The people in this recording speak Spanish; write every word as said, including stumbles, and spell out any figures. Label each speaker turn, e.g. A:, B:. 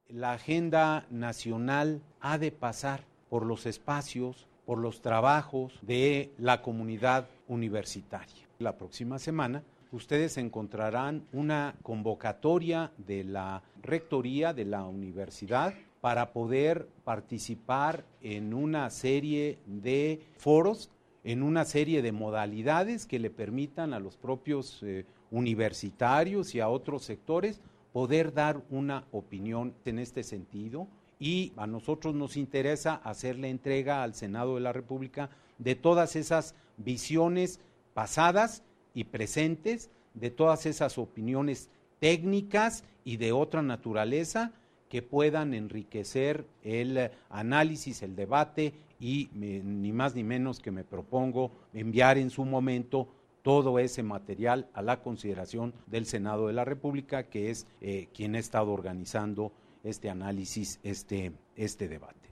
A: La agenda nacional ha de pasar por los espacios, por los trabajos de la comunidad universitaria. La próxima semana ustedes encontrarán una convocatoria de la rectoría de la universidad para poder participar en una serie de foros, en una serie de modalidades que le permitan a los propios eh, universitarios y a otros sectores poder dar una opinión en este sentido, y a nosotros nos interesa hacerle entrega al Senado de la República de todas esas visiones pasadas y presentes, de todas esas opiniones técnicas y de otra naturaleza que puedan enriquecer el análisis, el debate, y me, ni más ni menos que me propongo enviar en su momento todo ese material a la consideración del Senado de la República, que es eh, quien ha estado organizando este análisis, este, este debate.